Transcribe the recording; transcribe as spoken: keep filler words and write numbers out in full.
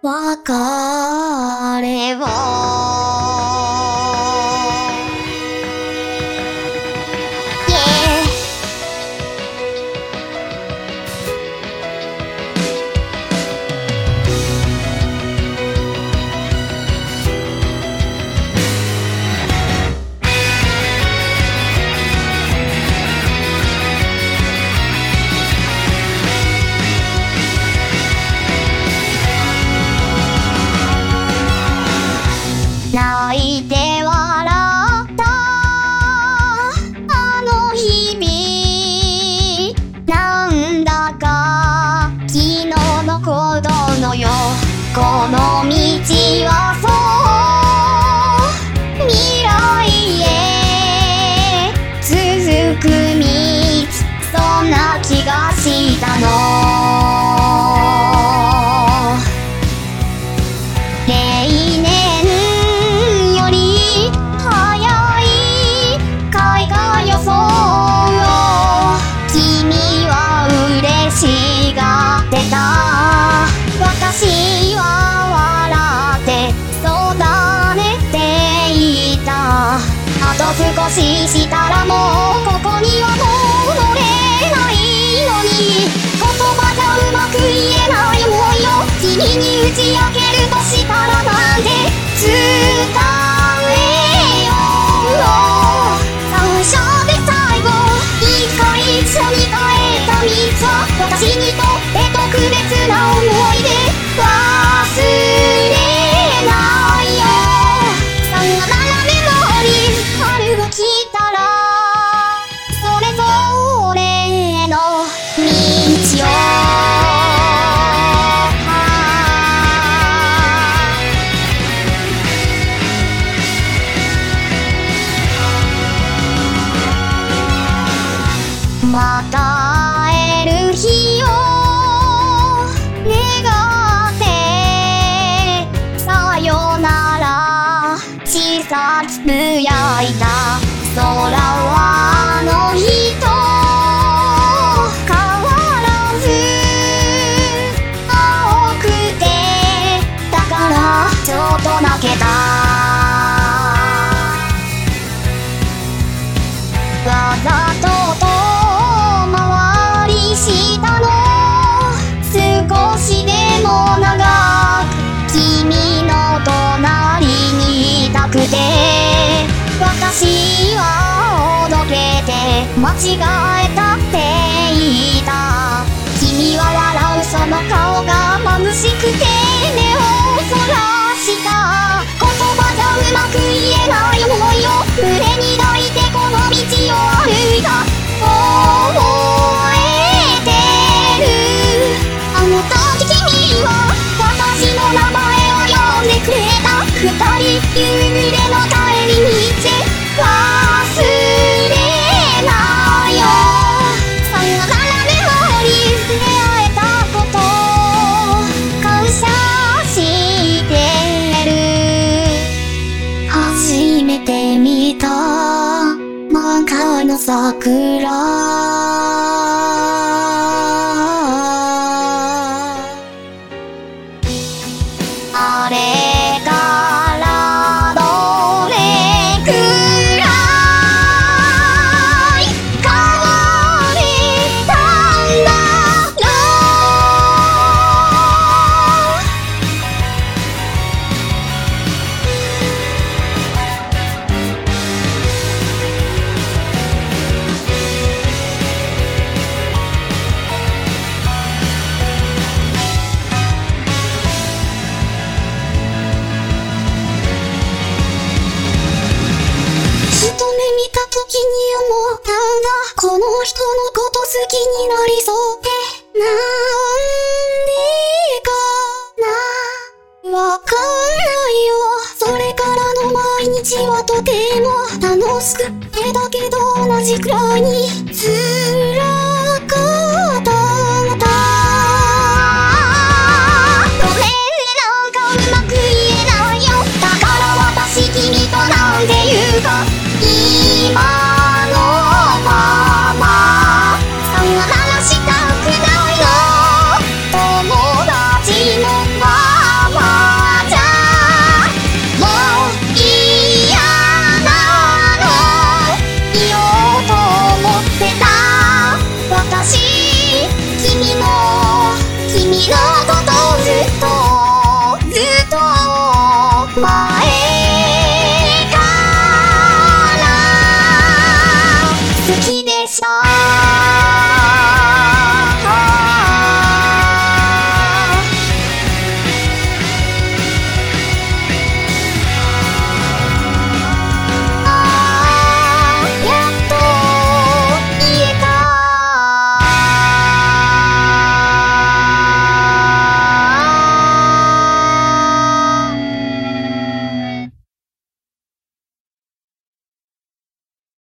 別れを泣いて笑ったあの日々、なんだか昨日のことのよ。この道はそう未来へ続く道、そんな気がしたの。私は笑って育てていた。あと少ししたらもうここには戻れないのに、言葉じゃうまく言えない思いを君に打ち明けるとしたらなんて伝えよう。最初で最後一回一緒に帰った道は私にとって特別な思い出、忘れないよ。さよならメモリー、春が来たらそれぞれの道をまた会える日を願ってさよなら小さつぶやいた。空はあの日と変わらず青くて、だからちょっと泣けた。わざとと回りしたの、少しでも長く君の隣にいたくて、私はおどけて間違えたって言った。君は笑うその顔が眩しくて目をそらした。言葉じゃうまく言えない思いを胸に抱いてこの道を歩いた。覚えてるあの時君は私の名前を呼んでくれた。二人夕暮れの帰り道忘れないよ。さよならメモリー、出会えたこと感謝してる。初めて見た満開の桜、あれからどれくらい変われたんだろ時に思ったんだ。この人のこと好きになりそうって、なんでかな、わかんないよ。それからの毎日はとても楽しくて、だけど同じくらいに